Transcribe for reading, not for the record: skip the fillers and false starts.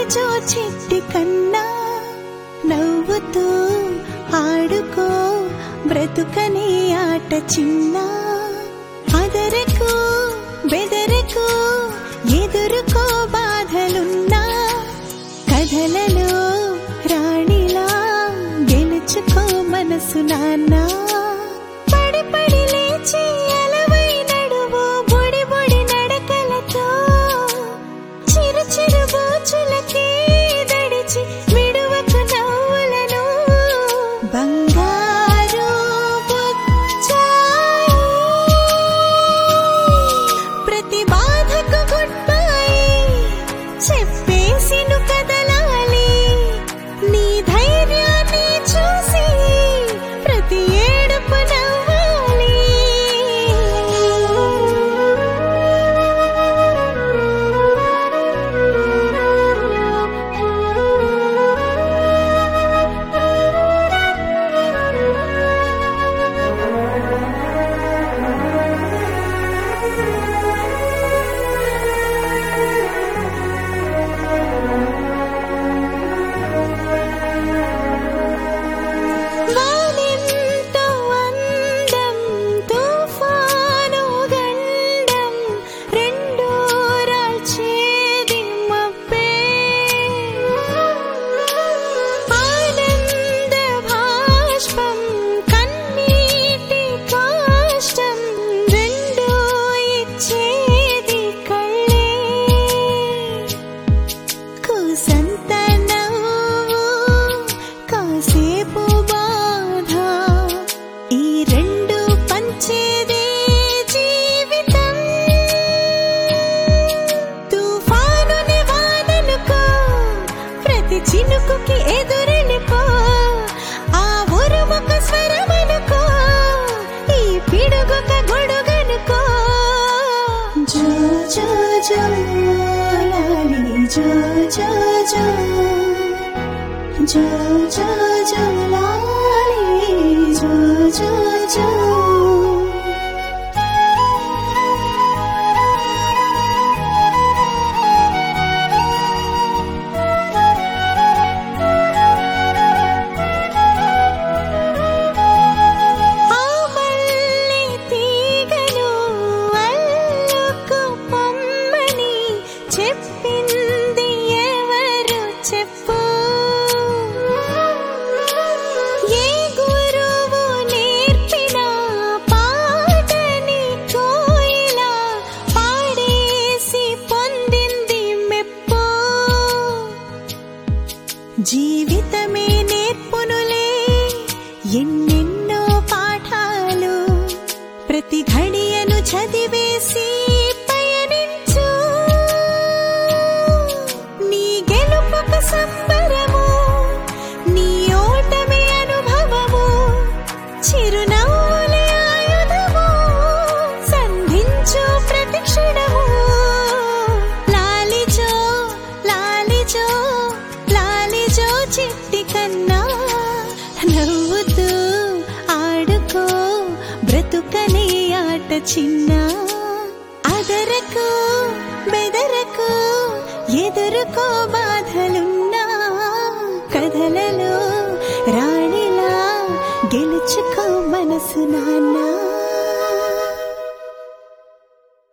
లాలిజో చిట్టి కన్నా నవ్వుతూ ఆడుకో బ్రతుకనే ఆట చిన్న అదరకు బెదరకు ఎదురుకో బాధలున్నా కథలలో రాణిలా గెలుచుకో మనసు నాన్న పడి పడి లేచి అలవై నడువు బుడి బుడి నడకలతో చిరు చిరు బోచులకి దడిచి విడువకు నవ్వులను బంగారు బుచ్చాయి ప్రతి బాధకు గుడ్ బై చెప్పేసి ను కదలాలి నీ ధైర్యాన్ని చూసి ప్రతి ఏడుపు నవ్వాలి వానెంతో అందం తుఫాను గండం రెండూ రాల్చేది మబ్బే ఆనంద భాష్పం కన్నీటి కాష్టం రెండూ ఇచ్చేది కళ్ళే కూసంత నవ్వు కాసేపు బాధ ఈ రెండు పంచేదే జీవితం తుఫానుని వాననుకో ప్రతి చినుకుకి ఎదురెళ్ళిపో ఆ ఉరుముక స్వరమనుకో ఈ పిడుగుక గొడుగనుకో జో జో జో లాలి జో జో జో జో జో జో లాలి జో జో జో ఆ మల్లె తీగను అల్లుకు పొమ్మని చెప్పింది ఎవరు చెప్పు ఏ గురువు నేర్పిన పాటని కోయిలా పాడేసి పొందింది మెప్పు జీవితమే నేర్పునులే ఎన్నెన్నో పాఠాలు ప్రతి ఘడియను చదివేసి పయనించు నీ గెలుపుకు సంబరము నీ ఓటమి అనుభవము చిరునవ్వులే ఆయుధము సంధించు ప్రతి క్షణము లాలిజో లాలిజో లాలిజో చిట్టి కన్నా నవ్వుతూ ఆడుకో బ్రతుకనే ఆట చిన్న అదరకు బెదరకు ఎదురుకో బాధలున్నా కథలలో రాణిలా గెలుచుకో మనసు నాన్న